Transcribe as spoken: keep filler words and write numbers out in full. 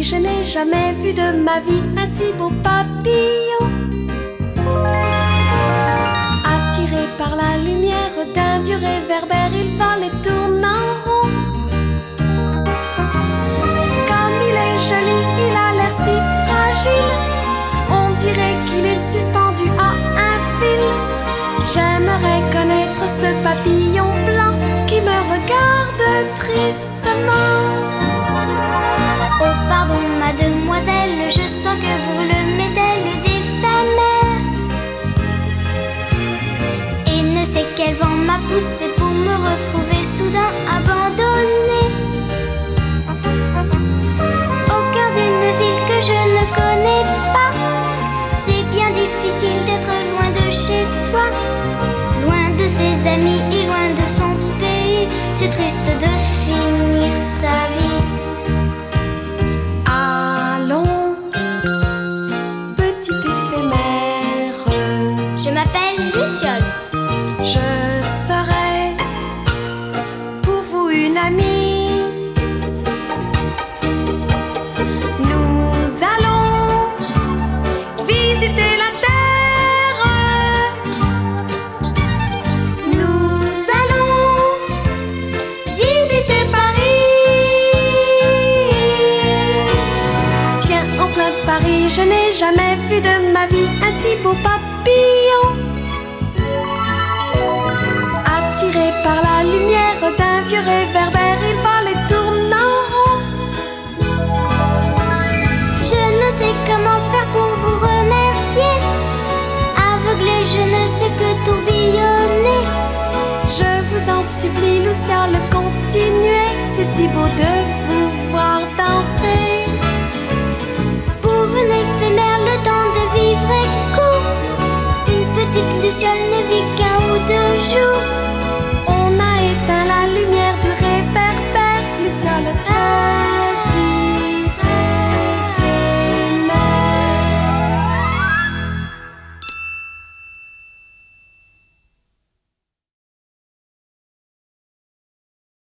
je n'ai jamais vu de ma vie un si beau papillon. Attiré par la lumière d'un vieux réverbère, il vole et tourne en rond. Comme il est joli, il a l'air si fragile, on dirait qu'il est suspendu à un fil. J'aimerais connaître ce papillon blanc qui me regarde tristement. Oh pardon mademoiselle, je sens que brûlent mes ailes d'éphémère. Et ne sais quel vent m'a poussé pour me retrouver soudain abandonnée au cœur d'une ville que je ne connais pas. C'est bien difficile d'être loin de chez soi, loin de ses amis et loin de son pays. C'est triste de finir sa vie. Allons, petite éphémère, Je m'appelle Luciole. je serai pour vous une amie. Nous allons visiter la terre. Nous allons visiter Paris. Tiens, en plein Paris, je n'ai jamais vu de ma vie un si beau papillon. Attiré par la lumière d'un vieux réverbère, il vole et tourne en rond. Je ne sais comment faire pour vous remercier. Aveuglé, je ne sais que tourbillonner. Je vous en supplie, Luciole, continuez, c'est si beau de vous voir danser. Pour une éphémère, le temps de vivre est court. Une petite Luciole